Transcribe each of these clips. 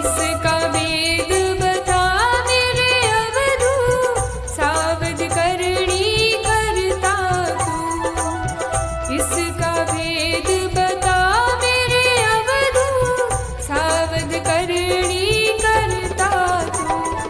इसका वेद बता मेरे अवधू, सावध करणी करता तू। इसका वेद बता मेरे अवधू, सावध करणी करता तू।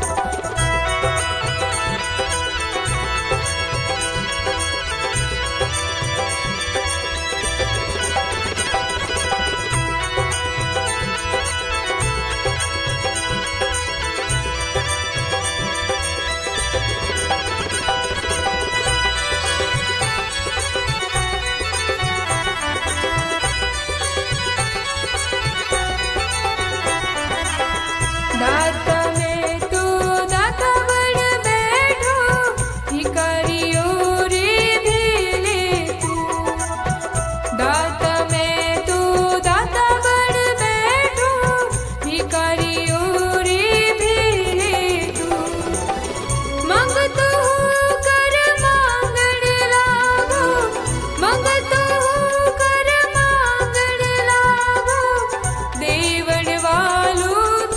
दाता मैं तो दाता बन बैठो, भिखारियों रे भेले तू। दाता मैं तो दाता बन बैठो, भिखारियों रे भेले तू। मंगतो कर मांगण लागो, मंगतो कर मांगण लागो, देवण वालो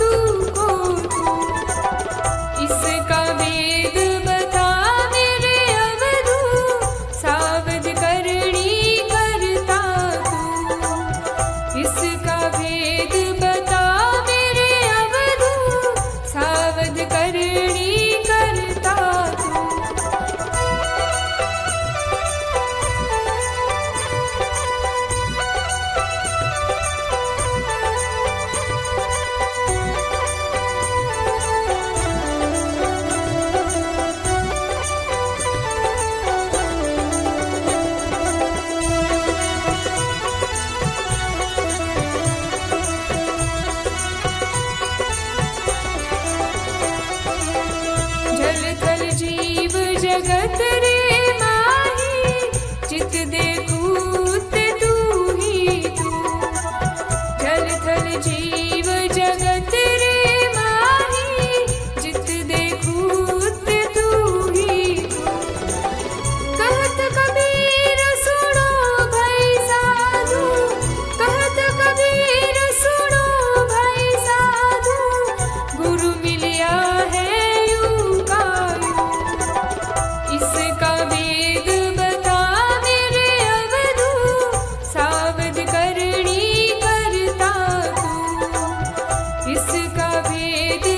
इसका वेद बता मेरे अवधू, सावध करणी करता तू। इसका वेद बता मेरे अवधू, सावध करणी करता तू। जल थल जीव जगत रे माही, चित देखूत तू ही तू। जल थल जीव जगत रे माही, चित देखूत तू ही तू। कहत कबीर सुनो भाई साधु, कहत कबीर सुनो भाई साधु, गुरु मिलिया है इसका वेद बता मेरे अवधू, सावध करणी करता तू। इसका वेद